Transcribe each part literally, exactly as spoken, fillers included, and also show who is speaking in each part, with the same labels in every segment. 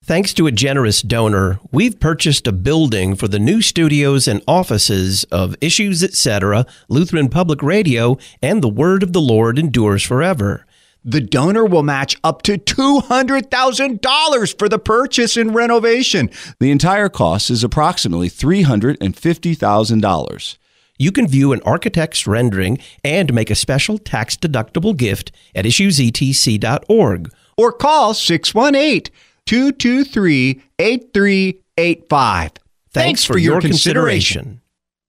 Speaker 1: Thanks to a generous donor, we've purchased a building for the new studios and offices of Issues Etc., Lutheran Public Radio, and The Word of the Lord Endures Forever.
Speaker 2: The donor will match up to two hundred thousand dollars for the purchase and renovation.
Speaker 3: The entire cost is approximately three hundred fifty thousand dollars.
Speaker 1: You can view an architect's rendering and make a special tax-deductible gift at issues e t c dot org.
Speaker 2: Or call six one eight, two two three, eight three eight five.
Speaker 1: Thanks, Thanks for, for your, your consideration. consideration.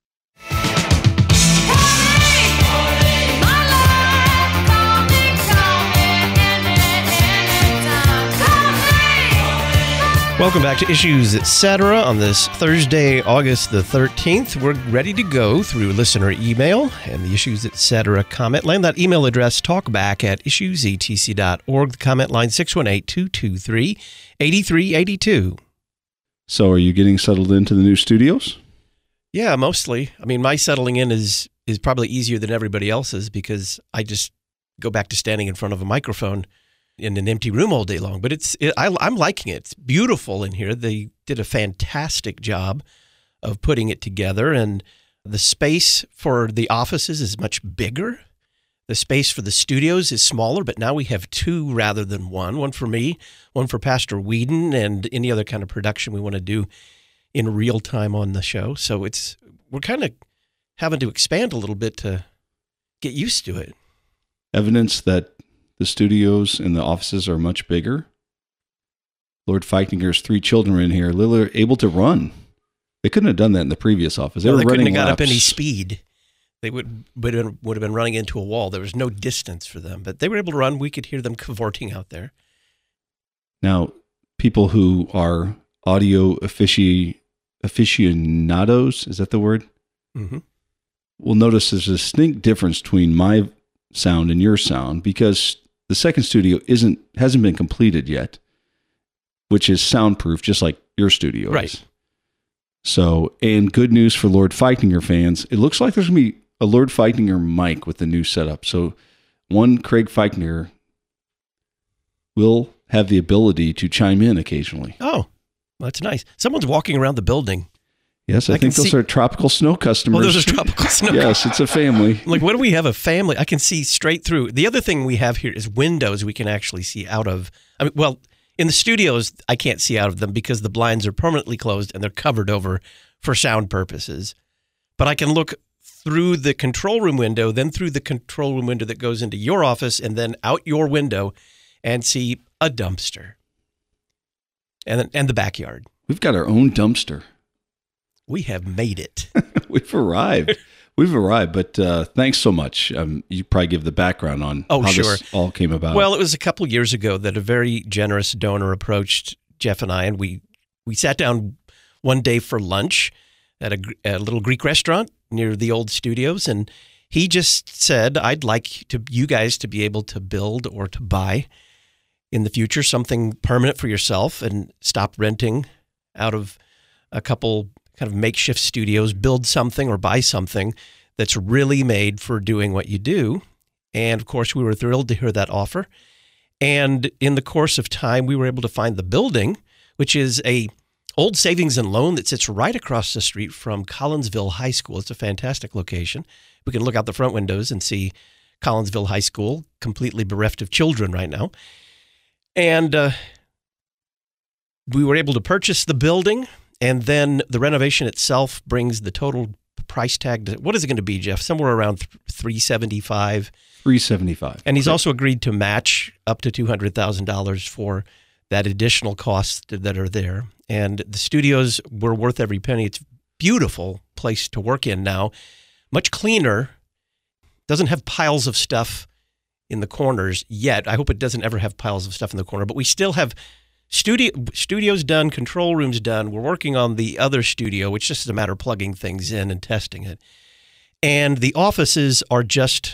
Speaker 1: Welcome back to Issues Etc. on this Thursday, August the thirteenth. We're ready to go through listener email and the Issues Etc. comment line. That email address, talkback at issues e t c dot org. The comment line, six one eight, two two three, eight three eight two.
Speaker 3: So are you getting settled into the new studios?
Speaker 1: Yeah, mostly. I mean, my settling in is, is probably easier than everybody else's because I just go back to standing in front of a microphone in an empty room all day long, but it's it, I, I'm liking it. It's beautiful in here. They did a fantastic job of putting it together, and the space for the offices is much bigger. The space for the studios is smaller, but now we have two rather than one. One for me, one for Pastor Whedon, and any other kind of production we want to do in real time on the show. So it's we're kind of having to expand a little bit to get used to it.
Speaker 3: Evidence that the studios and the offices are much bigger. Lord Feichningers three children were in here. They're able to run. They couldn't have done that in the previous office. They
Speaker 1: no,
Speaker 3: were
Speaker 1: they
Speaker 3: running
Speaker 1: couldn't have got
Speaker 3: laps.
Speaker 1: up any speed. They would would have, been, would have been running into a wall. There was no distance for them, but they were able to run. We could hear them cavorting out there.
Speaker 3: Now, people who are audio affici- aficionados, is that the word?
Speaker 1: Mm-hmm.
Speaker 3: Will notice there's a distinct difference between my sound and your sound because the second studio isn't hasn't been completed yet, which is soundproof, just like your studio
Speaker 1: right.
Speaker 3: is. So, and good news for Lord Feichninger fans, it looks like there's going to be a Lord Feichninger mic with the new setup. So, one Craig Feichninger will have the ability to chime in occasionally.
Speaker 1: Oh, that's nice. Someone's walking around the building.
Speaker 3: Yes, I, I think those see... are tropical snow customers.
Speaker 1: Oh, those are tropical snow
Speaker 3: Yes, it's a family.
Speaker 1: Like, what do we have? A family? I can see straight through. The other thing we have here is windows we can actually see out of. I mean, well, in the studios, I can't see out of them because the blinds are permanently closed and they're covered over for sound purposes. But I can look through the control room window, then through the control room window that goes into your office, and then out your window and see a dumpster and and the backyard.
Speaker 3: We've got our own dumpster.
Speaker 1: We have made it.
Speaker 3: We've arrived. We've arrived, but uh, thanks so much. Um, you probably give the background on
Speaker 1: oh,
Speaker 3: how
Speaker 1: sure.
Speaker 3: this all came about.
Speaker 1: Well, it was a couple years ago that a very generous donor approached Jeff and I, and we, we sat down one day for lunch at a, a little Greek restaurant near the old studios, and he just said, I'd like to you guys to be able to build or to buy in the future something permanent for yourself and stop renting out of a couple kind of makeshift studios, build something or buy something that's really made for doing what you do. And of course, we were thrilled to hear that offer. And in the course of time, we were able to find the building, which is a old savings and loan that sits right across the street from Collinsville High School. It's a fantastic location. We can look out the front windows and see Collinsville High School, completely bereft of children right now. And uh, we were able to purchase the building. And then the renovation itself brings the total price tag to, what is it going to be, Jeff? Somewhere around three seventy-five.
Speaker 3: three seventy-five.
Speaker 1: And he's
Speaker 3: Correct.
Speaker 1: also agreed to match up to two hundred thousand dollars for that additional costs that are there. And the studios were worth every penny. It's a beautiful place to work in now. Much cleaner. Doesn't have piles of stuff in the corners yet. I hope it doesn't ever have piles of stuff in the corner. But we still have Studio studio's done, control room's done. We're working on the other studio, which just is a matter of plugging things in and testing it. And the offices are just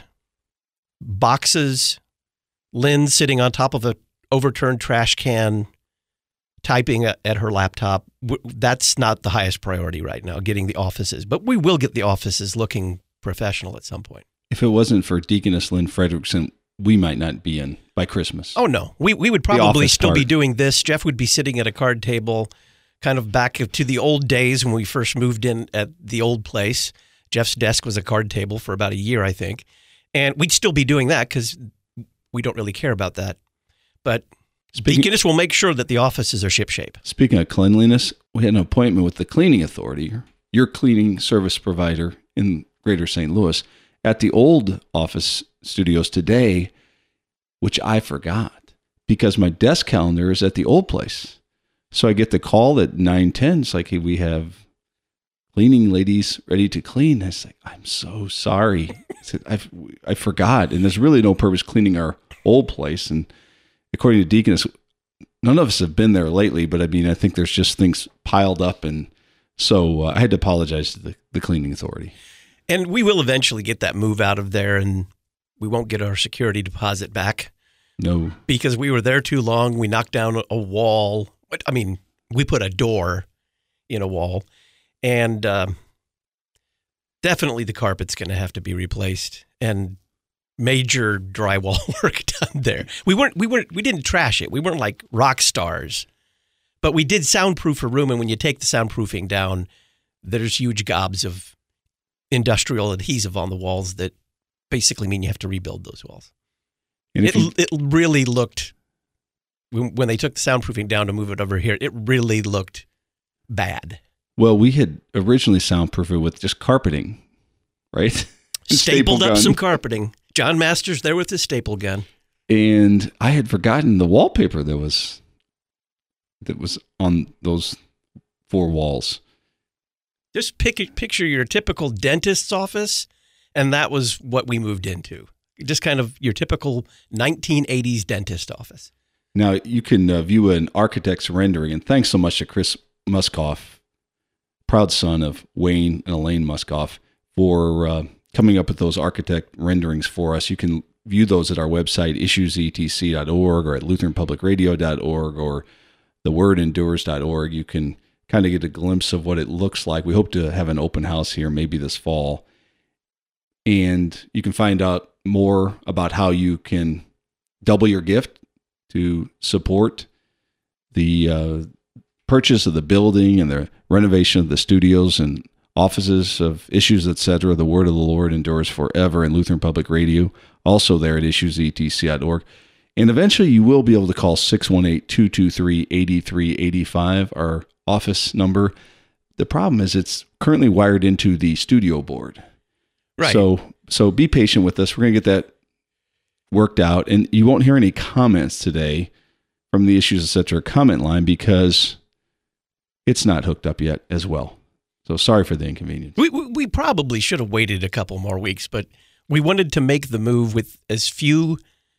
Speaker 1: boxes, Lynn sitting on top of a overturned trash can, typing at her laptop. That's not the highest priority right now, getting the offices. But we will get the offices looking professional at some point.
Speaker 3: If it wasn't for Deaconess Lynn Frederickson, we might not be in by Christmas.
Speaker 1: Oh, no. We we would probably still
Speaker 3: part.
Speaker 1: be doing this. Jeff would be sitting at a card table kind of back to the old days when we first moved in at the old place. Jeff's desk was a card table for about a year, I think. And we'd still be doing that because we don't really care about that. But
Speaker 3: Speaking,
Speaker 1: Deaconess will make sure that the offices are shipshape.
Speaker 3: Speaking of cleanliness, we had an appointment with the cleaning authority, your cleaning service provider in Greater Saint Louis, at the old office studios today, which I forgot because my desk calendar is at the old place. So I get the call at nine ten. It's like, hey, we have cleaning ladies ready to clean. I was like, I'm so sorry. I said, I've, I forgot. And there's really no purpose cleaning our old place. And according to Deaconess, none of us have been there lately, but I mean, I think there's just things piled up. And so uh, I had to apologize to the, the cleaning authority.
Speaker 1: And we will eventually get that move out of there, and we won't get our security deposit back.
Speaker 3: No.
Speaker 1: Because we were there too long. We knocked down a wall. I mean, we put a door in a wall. And uh, definitely the carpet's going to have to be replaced. And major drywall work done there. We weren't, we weren't, we didn't trash it. We weren't like rock stars, but we did soundproof a room. And when you take the soundproofing down, there's huge gobs of industrial adhesive on the walls that basically mean you have to rebuild those walls.
Speaker 3: And
Speaker 1: It,
Speaker 3: you,
Speaker 1: it really looked, when, when they took the soundproofing down to move it over here, it really looked bad.
Speaker 3: well, we had originally soundproofed it with just carpeting, right?
Speaker 1: Stapled up
Speaker 3: gun.
Speaker 1: some carpeting. John Masters there with his staple gun.
Speaker 3: And I had forgotten the wallpaper that was that was on those four walls.
Speaker 1: Just pick, picture your typical dentist's office, and that was what we moved into. Just kind of your typical nineteen eighties dentist office.
Speaker 3: Now, you can uh, view an architect's rendering, and thanks so much to Chris Muskoff, proud son of Wayne and Elaine Muskoff, for uh, coming up with those architect renderings for us. You can view those at our website, issues e t c dot org, or at lutheran public radio dot org, or the word endures dot org. You can kind of get a glimpse of what it looks like. We hope to have an open house here maybe this fall. And you can find out more about how you can double your gift to support the uh, purchase of the building and the renovation of the studios and offices of Issues, et cetera. The word of the Lord endures forever in Lutheran Public Radio, also there at issues e t c dot org. And eventually you will be able to call six one eight, two two three, eight three eight five, our office number. The problem is it's currently wired into the studio board.
Speaker 1: Right.
Speaker 3: So, so be patient with us. We're going to get that worked out. And you won't hear any comments today from the Issues, et cetera comment line because it's not hooked up yet as well. So sorry for the inconvenience.
Speaker 1: We, we we probably should have waited a couple more weeks, but we wanted to make the move with as few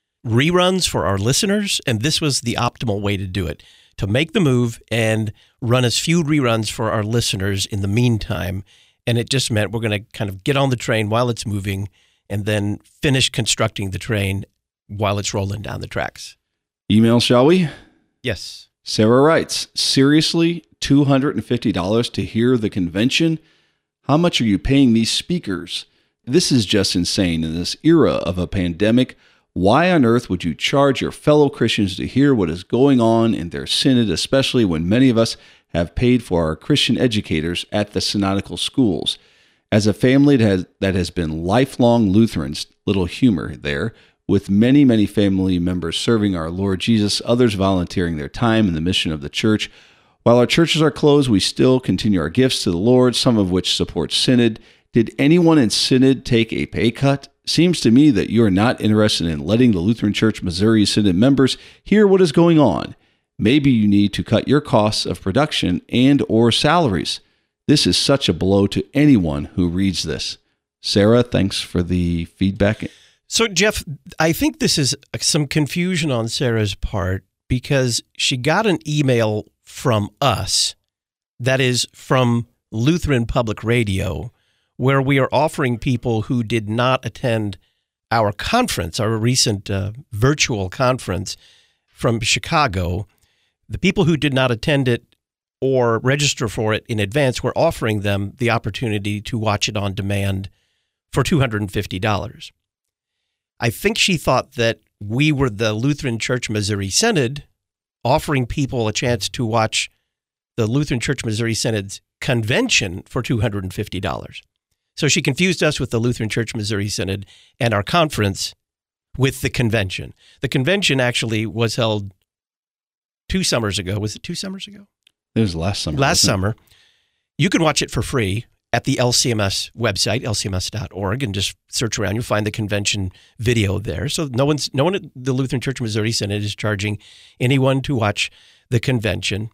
Speaker 1: reruns for our listeners, and this was the optimal way to do it, to make the move and run as few reruns for our listeners in the meantime. And it just meant we're going to kind of get on the train while it's moving and then finish constructing the train while it's rolling down the tracks.
Speaker 3: Email, shall we?
Speaker 1: Yes.
Speaker 3: Sarah writes, seriously, two hundred fifty dollars to hear the convention? How much are you paying these speakers? This is just insane in this era of a pandemic. Why on earth would you charge your fellow Christians to hear what is going on in their synod, especially when many of us have paid for our Christian educators at the synodical schools? As a family that has, that has been lifelong Lutherans, little humor there, with many, many family members serving our Lord Jesus, others volunteering their time in the mission of the church. While our churches are closed, we still continue our gifts to the Lord, some of which support synod. Did anyone in synod take a pay cut? Seems to me that you are not interested in letting the Lutheran Church Missouri Synod members hear what is going on. Maybe you need to cut your costs of production and or salaries. This is such a blow to anyone who reads this. Sarah, thanks for the feedback.
Speaker 1: So, Jeff, I think this is some confusion on Sarah's part because she got an email from us, that is from Lutheran Public Radio, where we are offering people who did not attend our conference, our recent uh, virtual conference from Chicago. The people who did not attend it or register for it in advance, we're offering them the opportunity to watch it on demand for two hundred fifty dollars. I think she thought that we were the Lutheran Church Missouri Synod offering people a chance to watch the Lutheran Church Missouri Synod's convention for two hundred fifty dollars. So she confused us with the Lutheran Church Missouri Synod and our conference with the convention. The convention actually was held two summers ago. Was it two summers ago?
Speaker 3: It was last summer.
Speaker 1: Last summer. You can watch it for free at the L C M S website, L C M S dot org, and just search around. You'll find the convention video there. So no one's, no one at the Lutheran Church Missouri Synod is charging anyone to watch the convention.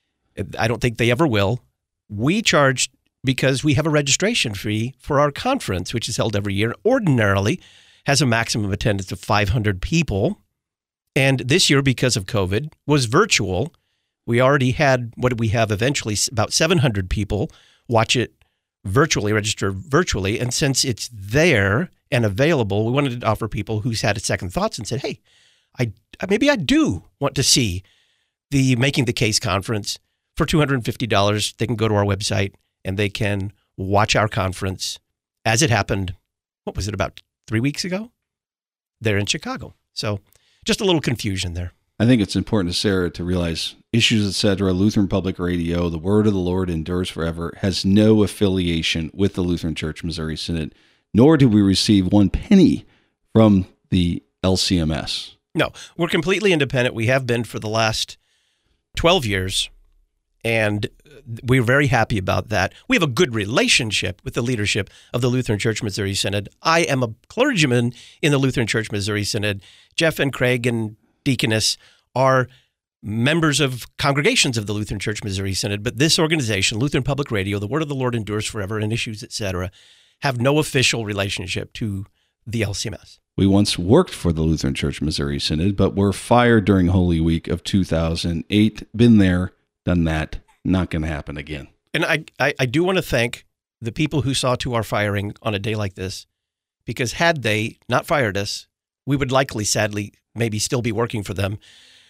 Speaker 1: I don't think they ever will. We charge because we have a registration fee for our conference, which is held every year. Ordinarily has a maximum attendance of five hundred people. And this year, because of COVID, was virtual. We already had, what did we have eventually, about seven hundred people watch it virtually, register virtually. And since it's there and available, we wanted to offer people who's had second thoughts and said, hey, I maybe I do want to see the Making the Case conference for two hundred fifty dollars. They can go to our website and they can watch our conference as it happened. What was it, about three weeks ago? There in Chicago. So just a little confusion there.
Speaker 3: I think it's important to Sarah to realize Issues, et cetera, Lutheran Public Radio, the Word of the Lord endures forever, has no affiliation with the Lutheran Church Missouri Synod, nor do we receive one penny from the L C M S.
Speaker 1: No, we're completely independent. We have been for the last twelve years, and we're very happy about that. We have a good relationship with the leadership of the Lutheran Church Missouri Synod. I am a clergyman in the Lutheran Church Missouri Synod. Jeff and Craig and Deaconess are members of congregations of the Lutheran Church Missouri Synod, but this organization, Lutheran Public Radio, the Word of the Lord endures forever, and Issues, et cetera, have no official relationship to the L C M S.
Speaker 3: We once worked for the Lutheran Church Missouri Synod, but were fired during Holy Week of two thousand eight. Been there, done that. Not going to happen again.
Speaker 1: And I, I, I do want to thank the people who saw to our firing on a day like this, because had they not fired us, we would likely, sadly, maybe still be working for them,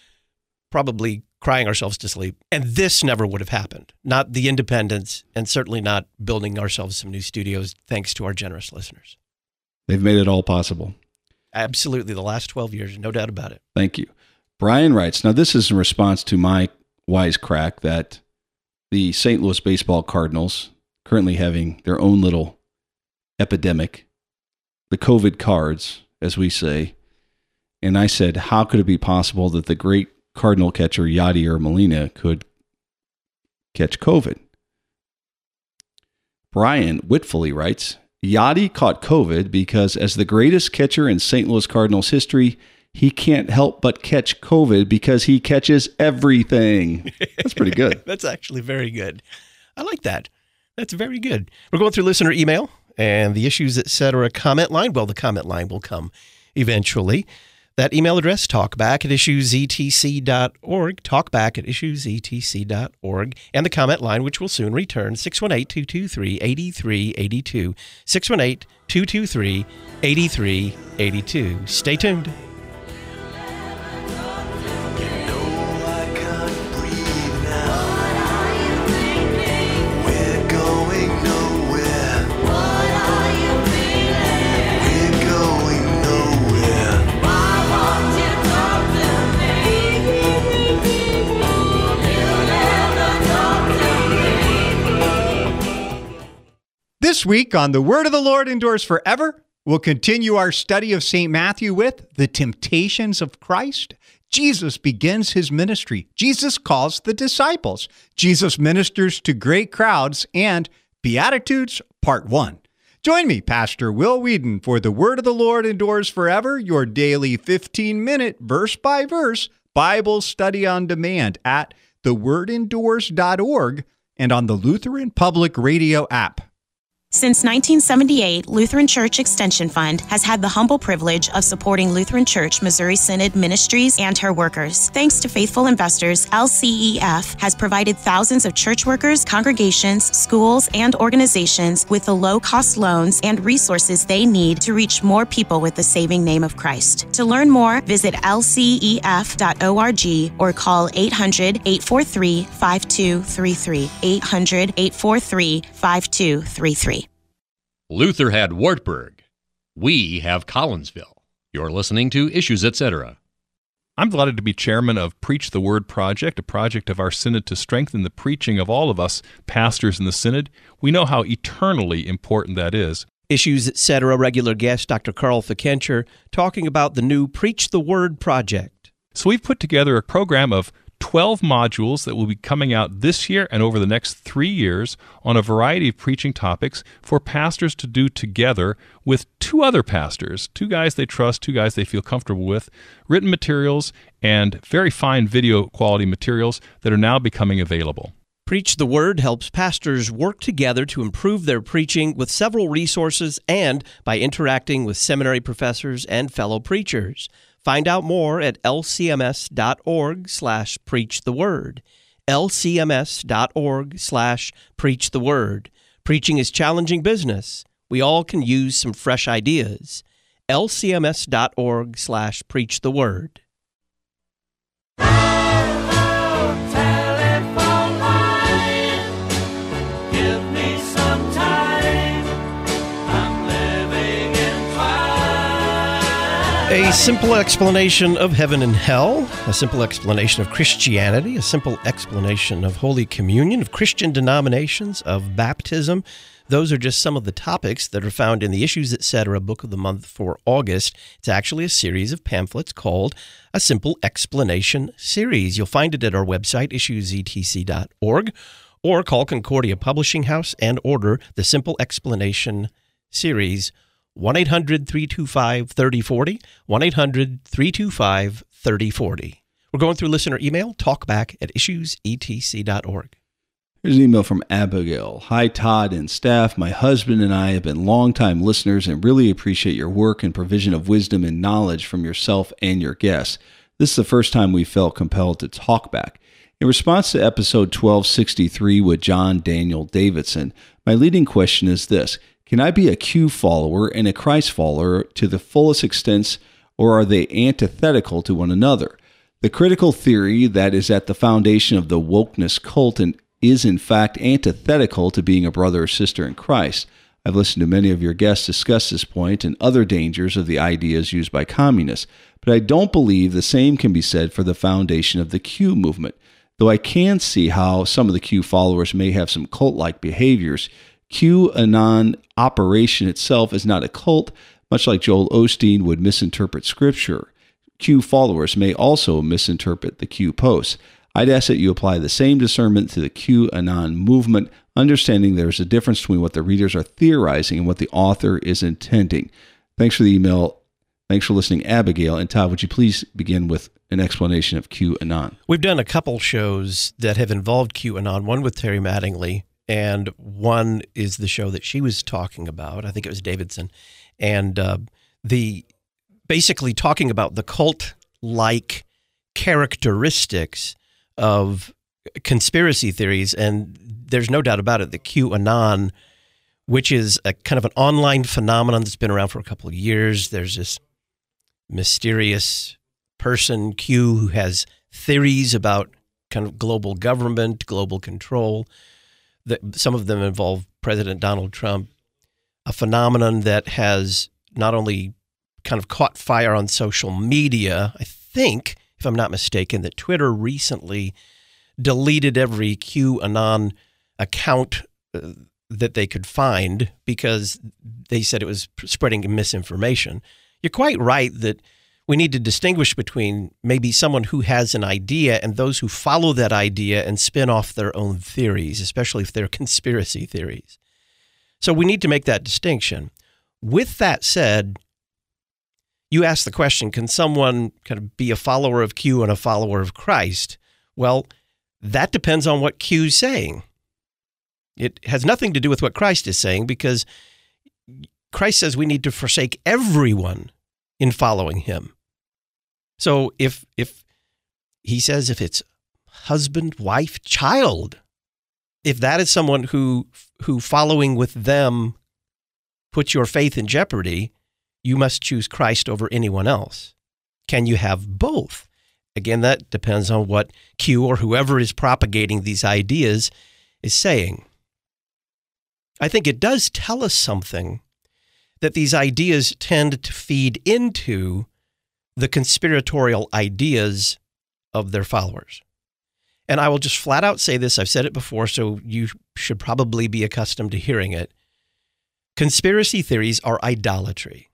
Speaker 1: probably crying ourselves to sleep. And this never would have happened. Not the independence, and certainly not building ourselves some new studios, thanks to our generous listeners.
Speaker 3: They've made it all possible.
Speaker 1: Absolutely. The last twelve years, no doubt about it.
Speaker 3: Thank you. Brian writes, now this is in response to my wisecrack that the Saint Louis baseball Cardinals, currently having their own little epidemic, the COVID cards, as we say. And I said, how could it be possible that the great Cardinal catcher Yadier Molina could catch COVID? Brian witfully writes, Yadi caught COVID because as the greatest catcher in Saint Louis Cardinals history, he can't help but catch COVID because he catches everything. That's pretty good.
Speaker 1: That's actually very good. I like that. That's very good. We're going through listener email and the Issues, et cetera, comment line. Well, the comment line will come eventually. That email address, talkback at issues e t c dot org, talkback at issues e t c dot org, and the comment line, which will soon return, six one eight, two two three, eight three eight two, six one eight, two two three, eight three eight two. Stay tuned.
Speaker 2: This week on The Word of the Lord Endures Forever, we'll continue our study of Saint Matthew with the temptations of Christ. Jesus begins his ministry. Jesus calls the disciples. Jesus ministers to great crowds, and Beatitudes, Part one. Join me, Pastor Will Whedon, for The Word of the Lord Endures Forever, your daily fifteen-minute verse-by-verse Bible study on demand at the word endures dot org and on the Lutheran Public Radio app.
Speaker 4: Since nineteen seventy-eight, Lutheran Church Extension Fund has had the humble privilege of supporting Lutheran Church Missouri Synod ministries and her workers. Thanks to faithful investors, L C E F has provided thousands of church workers, congregations, schools, and organizations with the low-cost loans and resources they need to reach more people with the saving name of Christ. To learn more, visit L C E F dot org or call eight hundred, eight four three, five two three three, eight hundred, eight four three, five two three three.
Speaker 5: Luther had Wartburg. We have Collinsville. You're listening to Issues, et cetera.
Speaker 6: I'm delighted to be chairman of Preach the Word Project, a project of our synod to strengthen the preaching of all of us pastors in the synod. We know how eternally important that is.
Speaker 1: Issues, et cetera. Regular guest Doctor Carl Fikencher talking about the new Preach the Word Project.
Speaker 6: So we've put together a program of twelve modules that will be coming out this year and over the next three years on a variety of preaching topics for pastors to do together with two other pastors, two guys they trust, two guys they feel comfortable with, written materials and very fine video quality materials that are now becoming available.
Speaker 1: Preach the Word helps pastors work together to improve their preaching with several resources and by interacting with seminary professors and fellow preachers. Find out more at lcms.org slash preach the word. lcms.org slash preach the word. Preaching is challenging business. We all can use some fresh ideas. lcms.org slash preach the word. A simple explanation of heaven and hell, a simple explanation of Christianity, a simple explanation of Holy Communion, of Christian denominations, of baptism. Those are just some of the topics that are found in the Issues, et cetera. Book of the Month for August. It's actually a series of pamphlets called A Simple Explanation Series. You'll find it at our website, issues e t c dot org, or call Concordia Publishing House and order the Simple Explanation Series. one eight hundred, three two five, three oh four oh, one eight hundred, three two five, three oh four oh. We're going through listener email, talkback at issues e t c dot org.
Speaker 3: Here's an email from Abigail. Hi, Todd and staff. My husband and I have been longtime listeners and really appreciate your work and provision of wisdom and knowledge from yourself and your guests. This is the first time we felt compelled to talk back. In response to episode twelve sixty-three with John Daniel Davidson, my leading question is this. Can I be a Q follower and a Christ follower to the fullest extent, or are they antithetical to one another? The critical theory that is at the foundation of the wokeness cult and is in fact antithetical to being a brother or sister in Christ. I've listened to many of your guests discuss this point and other dangers of the ideas used by communists, but I don't believe the same can be said for the foundation of the Q movement. Though I can see how some of the Q followers may have some cult-like behaviors, QAnon operation itself is not a cult, much like Joel Osteen would misinterpret Scripture. Q followers may also misinterpret the Q posts. I'd ask that you apply the same discernment to the QAnon movement, understanding there's a difference between what the readers are theorizing and what the author is intending. Thanks for the email. Thanks for listening, Abigail. And Todd, would you please begin with an explanation of QAnon?
Speaker 1: We've done a couple shows that have involved QAnon, one with Terry Mattingly, and one is the show that she was talking about. I think it was Davidson. And uh, the basically talking about the cult-like characteristics of conspiracy theories. And there's no doubt about it that QAnon, which is a kind of an online phenomenon that's been around for a couple of years, there's this mysterious person, Q, who has theories about kind of global government, global control. That some of them involve President Donald Trump, a phenomenon that has not only kind of caught fire on social media. I think, if I'm not mistaken, that Twitter recently deleted every QAnon account uh, that they could find because they said it was spreading misinformation. You're quite right that we need to distinguish between maybe someone who has an idea and those who follow that idea and spin off their own theories, especially if they're conspiracy theories. So we need to make that distinction. With that said, you ask the question, can someone kind of be a follower of Q and a follower of Christ? Well, that depends on what Q's saying. It has nothing to do with what Christ is saying because Christ says we need to forsake everyone in following him. So if if he says if it's husband, wife, child, if that is someone who who following with them puts your faith in jeopardy, you must choose Christ over anyone else. Can you have both? Again, that depends on what Q or whoever is propagating these ideas is saying. I think it does tell us something that these ideas tend to feed into the conspiratorial ideas of their followers. And I will just flat out say this. I've said it before, so you should probably be accustomed to hearing it. Conspiracy theories are idolatry.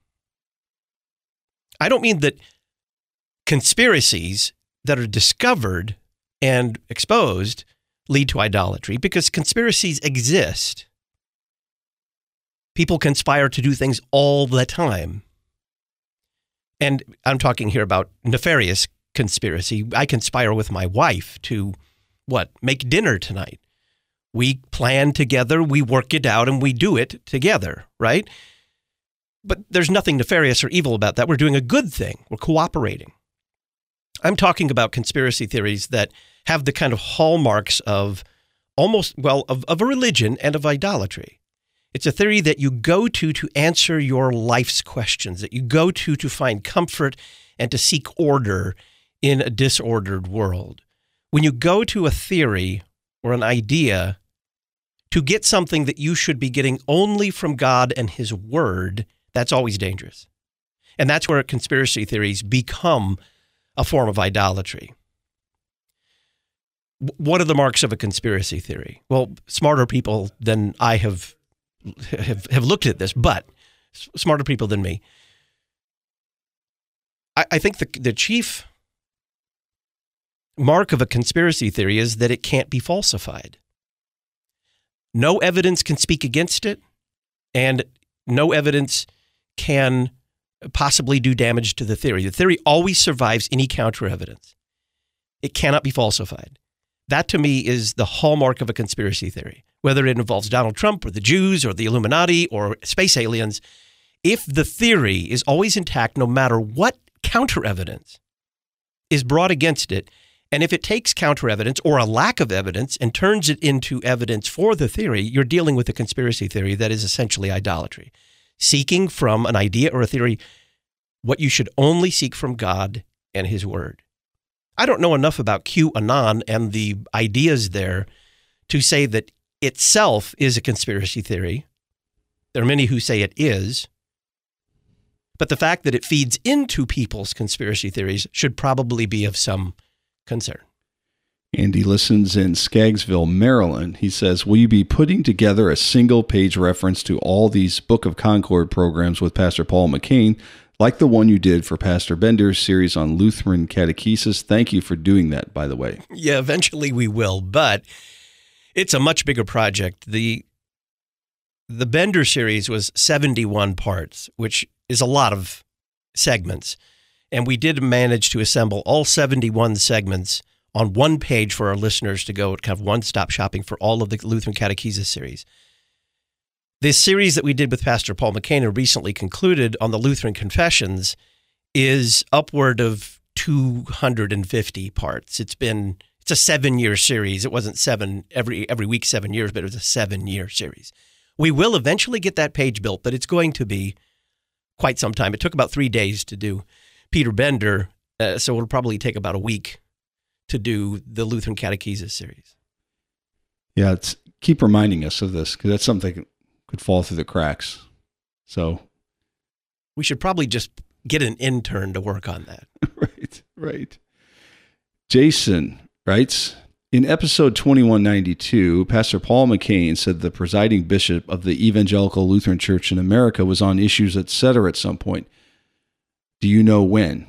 Speaker 1: I don't mean that conspiracies that are discovered and exposed lead to idolatry, because conspiracies exist. People conspire to do things all the time. And I'm talking here about nefarious conspiracy. I conspire with my wife to, what, make dinner tonight. We plan together, we work it out, and we do it together, right? But there's nothing nefarious or evil about that. We're doing a good thing. We're cooperating. I'm talking about conspiracy theories that have the kind of hallmarks of almost, well, of, of a religion and of idolatry. It's a theory that you go to to answer your life's questions, that you go to to find comfort and to seek order in a disordered world. When you go to a theory or an idea to get something that you should be getting only from God and His Word, that's always dangerous. And that's where conspiracy theories become a form of idolatry. What are the marks of a conspiracy theory? Well, smarter people than I have have, have looked at this, but smarter people than me. I, I think the, the chief mark of a conspiracy theory is that it can't be falsified. No evidence can speak against it, and no evidence can possibly do damage to the theory. The theory always survives any counter evidence. It cannot be falsified. That, to me, is the hallmark of a conspiracy theory. Whether it involves Donald Trump or the Jews or the Illuminati or space aliens, if the theory is always intact, no matter what counter evidence is brought against it, and if it takes counter evidence or a lack of evidence and turns it into evidence for the theory, you're dealing with a conspiracy theory that is essentially idolatry. Seeking from an idea or a theory what you should only seek from God and His Word. I don't know enough about QAnon and the ideas there to say that itself is a conspiracy theory. There are many who say it is. But the fact that it feeds into people's conspiracy theories should probably be of some concern.
Speaker 3: Andy listens in Skaggsville, Maryland. He says, will you be putting together a single page reference to all these Book of Concord programs with Pastor Paul McCain, like the one you did for Pastor Bender's series on Lutheran catechesis? Thank you for doing that, by the way.
Speaker 1: Yeah, eventually we will, but it's a much bigger project. The the Bender series was seventy-one parts, which is a lot of segments. And we did manage to assemble all seventy-one segments on one page for our listeners to go kind of one-stop shopping for all of the Lutheran Catechesis series. This series that we did with Pastor Paul McCain and recently concluded on the Lutheran Confessions is upward of two hundred fifty parts. It's been it's a seven-year series. It wasn't seven every every week, seven years, but it was a seven-year series. We will eventually get that page built, but it's going to be quite some time. It took about three days to do Peter Bender, uh, so it'll probably take about a week to do the Lutheran Catechesis series.
Speaker 3: Yeah, it's keep reminding us of this, because that's something that could fall through the cracks. So
Speaker 1: we should probably just get an intern to work on that.
Speaker 3: Right, right. Jason writes, in episode twenty-one ninety-two, Pastor Paul McCain said the presiding bishop of the Evangelical Lutheran Church in America was on Issues, et cetera at some point. Do you know when?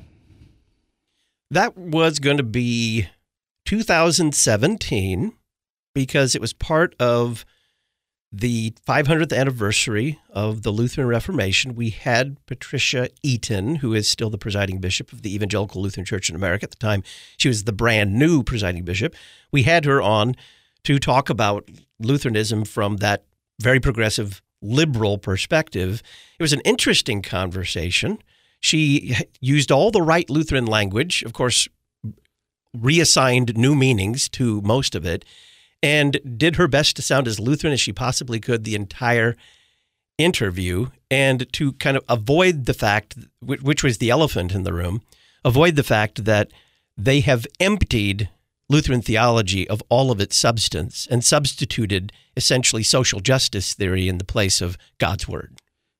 Speaker 1: That was going to be two thousand seventeen, because it was part of the five hundredth anniversary of the Lutheran Reformation. We had Patricia Eaton, who is still the presiding bishop of the Evangelical Lutheran Church in America. At the time, she was the brand new presiding bishop. We had her on to talk about Lutheranism from that very progressive liberal perspective. It was an interesting conversation. She used all the right Lutheran language, of course, reassigned new meanings to most of it, and did her best to sound as Lutheran as she possibly could the entire interview, and to kind of avoid the fact, which was the elephant in the room, avoid the fact that they have emptied Lutheran theology of all of its substance and substituted essentially social justice theory in the place of God's Word.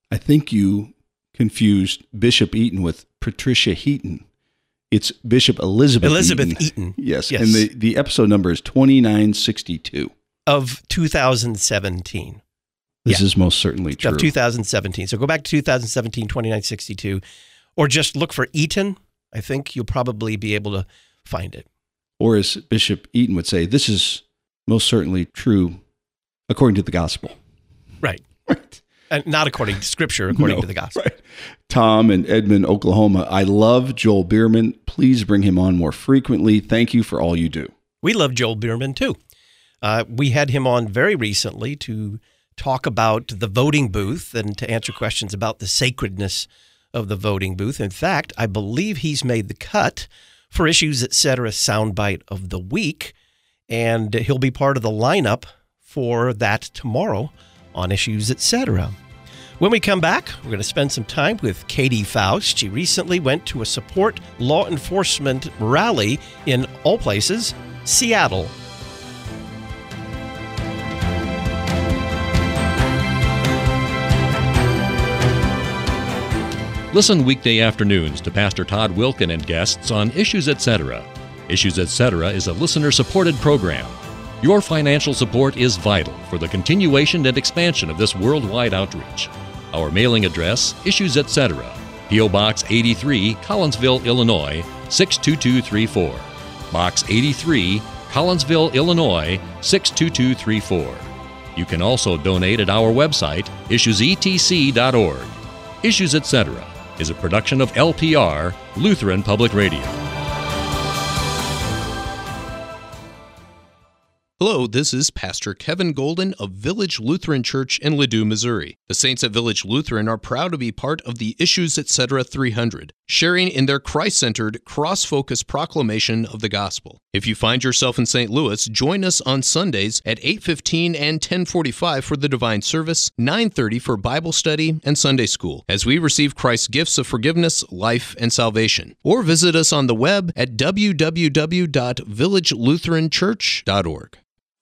Speaker 3: I think you confused Bishop Eaton with Patricia Heaton. It's Bishop Elizabeth
Speaker 1: Elizabeth
Speaker 3: Eaton.
Speaker 1: Eaton.
Speaker 3: Yes.
Speaker 1: Yes.
Speaker 3: And the, the episode number is twenty-nine sixty-two.
Speaker 1: Of two thousand seventeen.
Speaker 3: This
Speaker 1: Yeah.
Speaker 3: is most certainly true.
Speaker 1: Of two thousand seventeen. So go back to two thousand seventeen, twenty-nine sixty-two, or just look for Eaton. I think you'll probably be able to find it.
Speaker 3: Or as Bishop Eaton would say, this is most certainly true according to the gospel.
Speaker 1: Right.
Speaker 3: Right.
Speaker 1: And not according to Scripture, according
Speaker 3: No,
Speaker 1: to the gospel.
Speaker 3: Right. Tom in Edmond, Oklahoma. I love Joel Bierman. Please bring him on more frequently. Thank you for all you do.
Speaker 1: We love Joel Bierman, too. Uh, we had him on very recently to talk about the voting booth and to answer questions about the sacredness of the voting booth. In fact, I believe he's made the cut for Issues Etc. Soundbite of the Week, and he'll be part of the lineup for that tomorrow on Issues Etc. When we come back, we're going to spend some time with Katie Faust. She recently went to a support law enforcement rally in, all places, Seattle.
Speaker 5: Listen weekday afternoons to Pastor Todd Wilken and guests on Issues Etc. Issues Etc. is a listener-supported program. Your financial support is vital for the continuation and expansion of this worldwide outreach. Our mailing address, Issues Etc., P O. Box eighty-three, Collinsville, Illinois, six two two three four. Box eighty-three, Collinsville, Illinois, six two two three four. You can also donate at our website, issues e t c dot org. Issues Etc. is a production of L P R, Lutheran Public Radio.
Speaker 7: Hello, this is Pastor Kevin Golden of Village Lutheran Church in Ladue, Missouri. The saints at Village Lutheran are proud to be part of the Issues Etc. three hundred, sharing in their Christ-centered, cross-focused proclamation of the gospel. If you find yourself in Saint Louis, join us on Sundays at eight fifteen and ten forty-five for the Divine Service, nine thirty for Bible study and Sunday school, as we receive Christ's gifts of forgiveness, life, and salvation. Or visit us on the web at w w w dot village lutheran church dot org.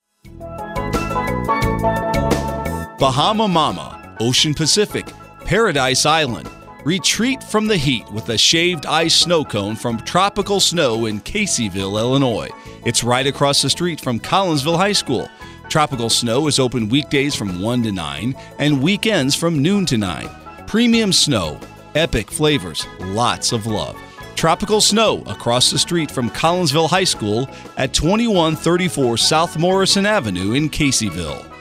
Speaker 8: Bahama Mama, Ocean Pacific, Paradise Island. Retreat from the heat with a shaved ice snow cone from Tropical Snow in Caseyville, Illinois. It's right across the street from Collinsville High School. Tropical Snow is open weekdays from one to nine and weekends from noon to nine. Premium snow, epic flavors, lots of love. Tropical Snow across the street from Collinsville High School at twenty-one thirty-four South Morrison Avenue in Caseyville.